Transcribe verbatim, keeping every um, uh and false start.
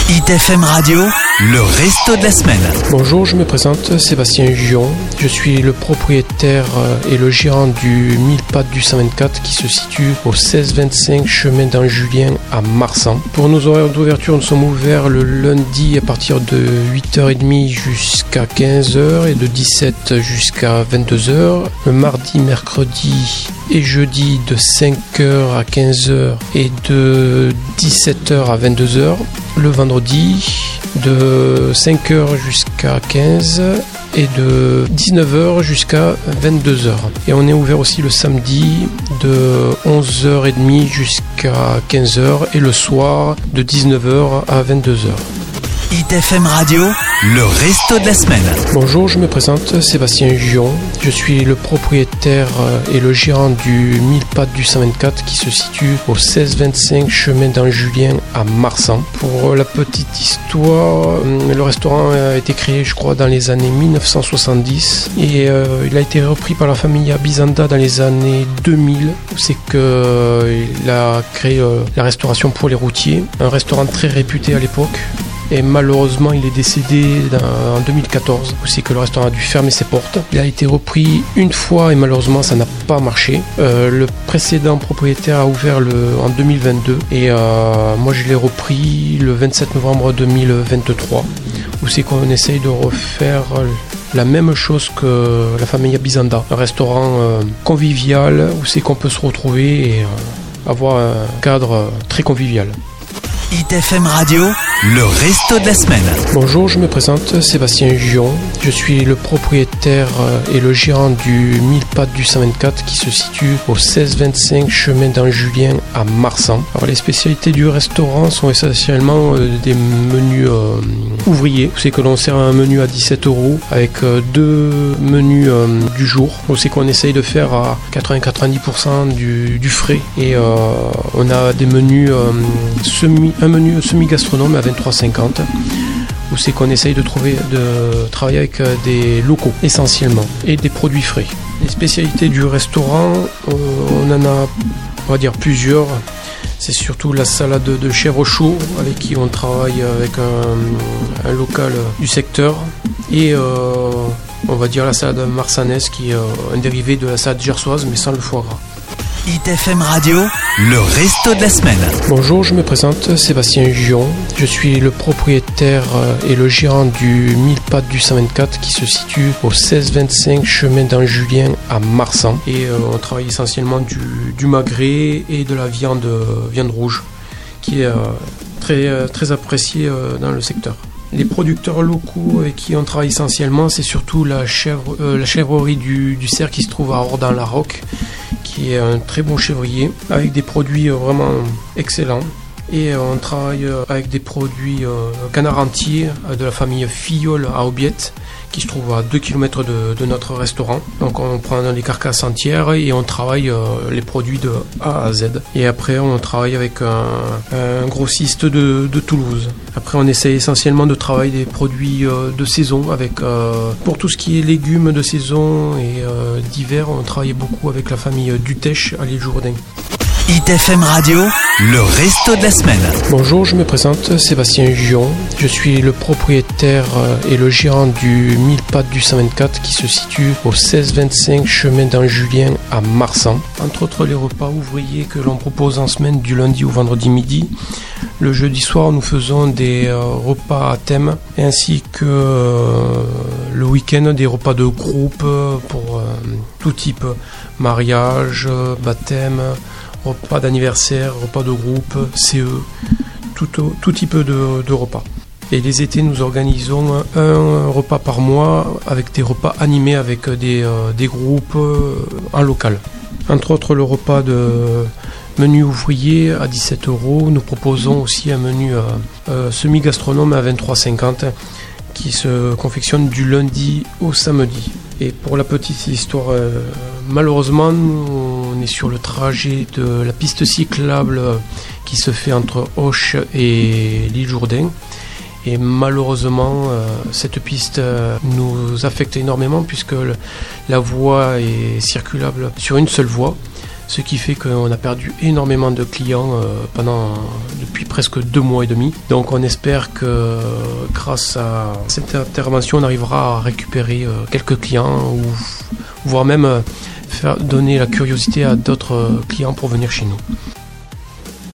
I T F M Radio, le resto de la semaine. Bonjour, je me présente, Sébastien Juon. Je suis le propriétaire et le gérant du Mille Pattes du cent vingt-quatre qui se situe au seize vingt-cinq chemin d'Anjulien à Marsan. Pour nos horaires d'ouverture, nous sommes ouverts le lundi à partir de huit heures trente jusqu'à quinze heures et de dix-sept jusqu'à vingt-deux heures. Le mardi, mercredi et jeudi de cinq heures à quinze heures et de dix-sept heures à vingt-deux heures. Le vendredi de cinq heures jusqu'à quinze et de dix-neuf heures jusqu'à vingt-deux heures. Et on est ouvert aussi le samedi de onze heures trente jusqu'à quinze heures et le soir de dix-neuf heures à vingt-deux heures. I T F M Radio, le resto de la semaine. Bonjour, je me présente, Sébastien Juon. Je suis le propriétaire et le gérant du Mille Pattes du cent vingt-quatre qui se situe au seize vingt-cinq chemin d'Anjulien à Marsan. Pour la petite histoire, le restaurant a été créé, je crois, dans les années mille neuf cent soixante-dix et euh, il a été repris par la famille Abizanda dans les années deux mille. C'est qu'il euh, a créé euh, la restauration pour les routiers, un restaurant très réputé à l'époque. Et malheureusement, il est décédé en deux mille quatorze. C'est que le restaurant a dû fermer ses portes. Il a été repris une fois et malheureusement, ça n'a pas marché. Euh, le précédent propriétaire a ouvert le, en deux mille vingt-deux et euh, moi, je l'ai repris le vingt-sept novembre deux mille vingt-trois. Où c'est qu'on essaye de refaire la même chose que la famille Abizanda. Un restaurant euh, convivial où c'est qu'on peut se retrouver et euh, avoir un cadre très convivial. I T F M Radio, le resto de la semaine. Bonjour, je me présente, Sébastien Juon. Je suis le propriétaire et le gérant du Mille Pattes du cent vingt-quatre qui se situe au seize vingt-cinq chemin d'Anjulien à Marsan. Alors, les spécialités du restaurant sont essentiellement euh, des menus euh, ouvriers. C'est que l'on sert un menu à dix-sept euros avec euh, deux menus euh, du jour. C'est qu'on essaye de faire à quatre-vingts à quatre-vingt-dix pour cent du, du frais. Et euh, on a des menus euh, semi un menu semi-gastronome à vingt-trois cinquante où c'est qu'on essaye de trouver de travailler avec des locaux essentiellement et des produits frais. Les spécialités du restaurant, on en a, on va dire, plusieurs. C'est surtout la salade de chèvre chaud avec qui on travaille avec un, un local du secteur et euh, on va dire la salade marsanaise qui est un dérivé de la salade gersoise mais sans le foie gras. I T F M Radio, le resto de la semaine. Bonjour, je me présente, Sébastien Juon. Je suis le propriétaire et le gérant du Mille Pattes du cent vingt-quatre qui se situe au seize vingt-cinq chemin d'Anjulien à Marsan. Et euh, on travaille essentiellement du, du magret et de la viande, viande rouge qui est euh, très, euh, très appréciée euh, dans le secteur. Les producteurs locaux avec qui on travaille essentiellement, c'est surtout la, chèvre, euh, la chèvrerie du, du Cerf qui se trouve à Ordan-la-Roque, qui est un très bon chèvrier avec des produits vraiment excellents. Et on travaille avec des produits canard entier de la famille Filleul à Aubiette qui se trouve à deux kilomètres de, de notre restaurant. Donc on prend les carcasses entières et on travaille les produits de A à Z. Et après on travaille avec un, un grossiste de, de Toulouse. Après on essaie essentiellement de travailler des produits de saison avec euh, pour tout ce qui est légumes de saison et euh, d'hiver, on travaille beaucoup avec la famille Dutèche à l'île Jourdain. I T F M Radio, le resto de la semaine. Bonjour, je me présente, Sébastien Juon. Je suis le propriétaire et le gérant du Mille Pattes du cent vingt-quatre qui se situe au seize vingt-cinq chemin d'Anjulien à Marsan. Entre autres, les repas ouvriers que l'on propose en semaine du lundi au vendredi midi. Le jeudi soir, nous faisons des euh, repas à thème ainsi que euh, le week-end des repas de groupe pour euh, tout type, mariage, baptême, repas d'anniversaire, repas de groupe, C E, tout, tout type de, de repas. Et les étés, nous organisons un repas par mois avec des repas animés avec des, euh, des groupes euh, en local. Entre autres, le repas de menu ouvrier à dix-sept euros. Nous proposons aussi un menu euh, euh, semi-gastronome à vingt-trois cinquante qui se confectionne du lundi au samedi. Et pour la petite histoire, euh, malheureusement, on est sur le trajet de la piste cyclable qui se fait entre Auch et l'île Jourdain. Et malheureusement, euh, cette piste euh, nous affecte énormément puisque le, la voie est circulable sur une seule voie. ce qui fait qu'on a perdu énormément de clients euh, pendant depuis presque deux mois et demi. Donc on espère que grâce à cette intervention, on arrivera à récupérer euh, quelques clients ou voire même euh, faire donner la curiosité à d'autres clients pour venir chez nous.